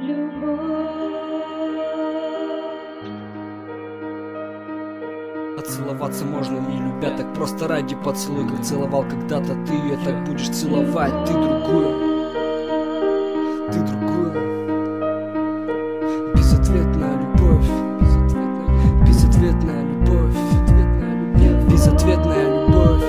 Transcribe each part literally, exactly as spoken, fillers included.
А целоваться можно не любя, так просто ради поцелуя. Как целовал когда-то ты ее, так будешь целовать ты другую. Ты другую. Безответная любовь. Безответная любовь. Безответная любовь.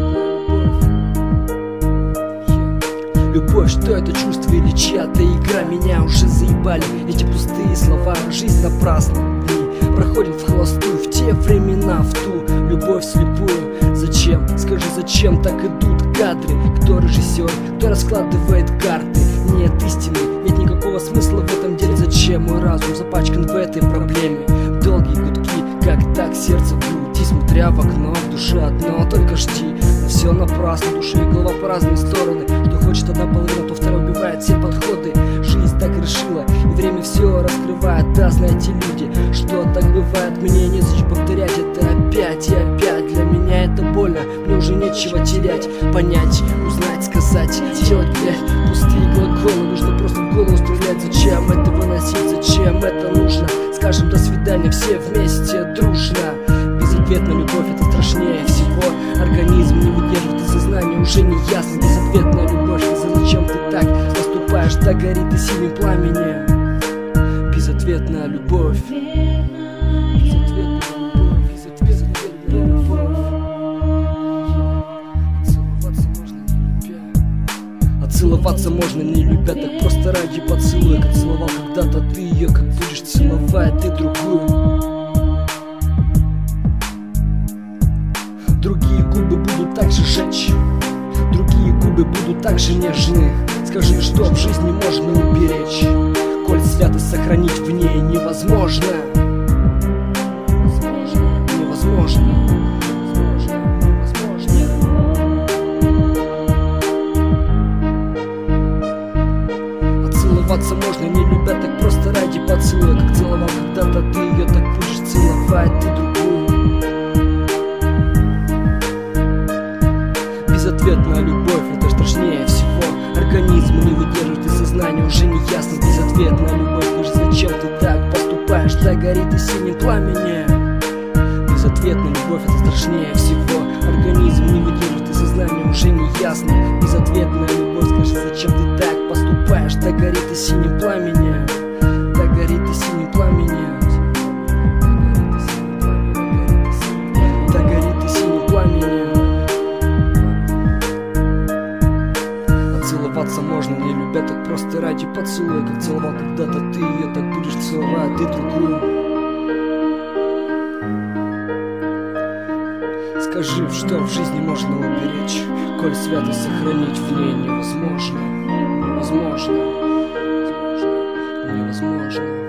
Любовь, что это чувство или чья-то игра? Меня уже заебали эти пустые слова. Жизнь напрасна, дни проходят в холостую. В те времена, в ту любовь слепую. Зачем, скажи, зачем так идут кадры? Кто режиссер, кто раскладывает карты? Нет истины, нет никакого смысла в этом деле. Зачем мой разум запачкан в этой проблеме? Долгие гудки, как так сердце в груди. Смотря в окно, в душе одно, только жди. Но все напрасно, душа и голова по разные стороны. Что хочет одна половина, то вторая убивает все подходы. Жизнь так решила, и время все раскрывает. Да, знаете, люди, что так бывает. Мне незачем повторять это опять и опять. Для меня это больно, мне уже нечего терять. Понять, узнать, сказать, делать, блядь, пустые глаголы. Нужно просто в голову стрелять. Зачем это выносить, зачем это нужно? Скажем до свидания все вместе, дружно. Безответная любовь, это страшнее всего. Организм не выдерживает, и сознание уже не ясно. Безответная любовь, зачем ты так поступаешь? Так горит и синим пламенем. Безответная любовь. Безответная любовь. Безответная любовь. Целоваться можно не любя. А целоваться можно не любя, так просто ради поцелуя. Как целовал когда-то ты ее, как будешь целовать ты другую. Другие губы будут так же жечь, другие губы будут так же нежны. Скажи, что в жизни можно уберечь, коль святость сохранить в ней невозможно. Невозможно. А целоваться можно не любя, так просто ради поцелуя. Как целовал когда-то ты ее, так будешь целовать ты другую. Безответная любовь, это страшнее всего. Организм не выдерживает, и сознание уже не ясно. Безответная любовь, лишь зачем ты так поступаешь? Так горит и синим пламенем. Безответная любовь, это страшнее всего. Организм не выдерживает, и сознание уже не ясно. Безответная любовь, скажи, зачем ты так поступаешь? Так горит и синим пламенем. Так горит и синим пламенем. Так горит и синим пламенем. Целоваться можно не любя, так просто ради поцелуя. Как целовал когда-то ты ее, так будешь целовать ты другую. Скажи, что в жизни можно уберечь, коль святость сохранить в ней невозможно. Невозможно. Невозможно.